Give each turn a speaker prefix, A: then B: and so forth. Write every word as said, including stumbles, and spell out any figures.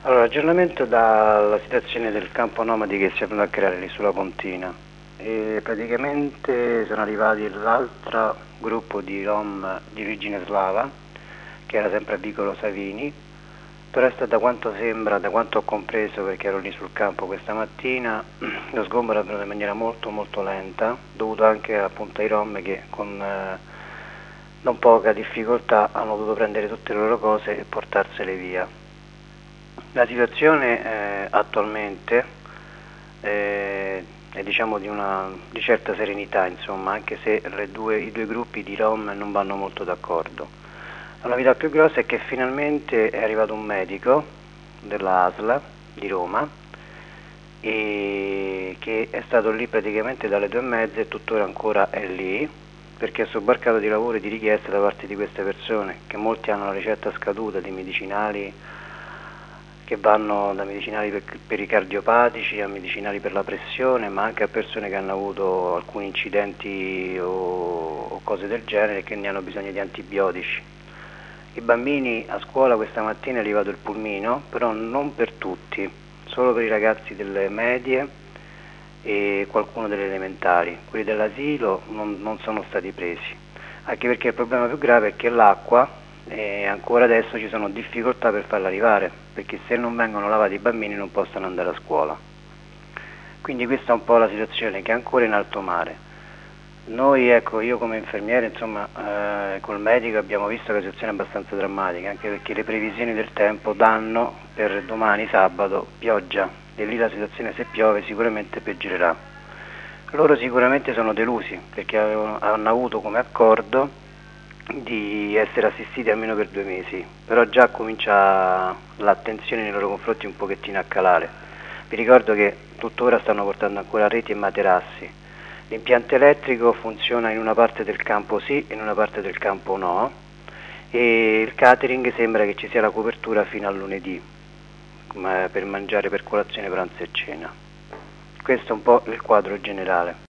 A: Allora, aggiornamento dalla situazione del campo nomadi che si è venuto a creare lì sulla Pontina. E praticamente sono arrivati l'altro gruppo di Rom di origine slava, che era sempre a Vicolo Savini, però è stato, da quanto sembra, da quanto ho compreso perché ero lì sul campo questa mattina, lo sgombero è avvenuto in maniera molto molto lenta, dovuto anche appunto ai Rom che con eh, non poca difficoltà hanno dovuto prendere tutte le loro cose e portarsele via. La situazione eh, attualmente eh, è diciamo di, una, di certa serenità, insomma, anche se le due, i due gruppi di Rom non vanno molto d'accordo. La novità più grossa è che finalmente è arrivato un medico della A S L di Roma e che è stato lì praticamente dalle due e mezza e tuttora ancora è lì perché è sobbarcato di lavoro e di richieste da parte di queste persone, che molti hanno la ricetta scaduta di medicinali che vanno da medicinali per, per i cardiopatici a medicinali per la pressione, ma anche a persone che hanno avuto alcuni incidenti o, o cose del genere e che ne hanno bisogno di antibiotici. I bambini a scuola questa mattina è arrivato il pulmino, però non per tutti, solo per i ragazzi delle medie e qualcuno delle elementari. Quelli dell'asilo non, non sono stati presi, anche perché il problema più grave è che l'acqua, e ancora adesso ci sono difficoltà per farla arrivare, perché se non vengono lavati i bambini non possono andare a scuola. Quindi questa è un po' la situazione che è ancora in alto mare. Noi, ecco, io come infermiere, insomma, eh, col medico abbiamo visto che la situazione è abbastanza drammatica, anche perché le previsioni del tempo danno per domani sabato pioggia e lì la situazione, se piove, sicuramente peggiorerà. Loro sicuramente sono delusi perché avevano, hanno avuto come accordo di essere assistiti almeno per due mesi, però già comincia l'attenzione nei loro confronti un pochettino a calare. Vi ricordo che tuttora stanno portando ancora reti e materassi. L'impianto elettrico funziona in una parte del campo sì e in una parte del campo no, e il catering sembra che ci sia la copertura fino a lunedì per mangiare per colazione, pranzo e cena. Questo è un po' il quadro generale.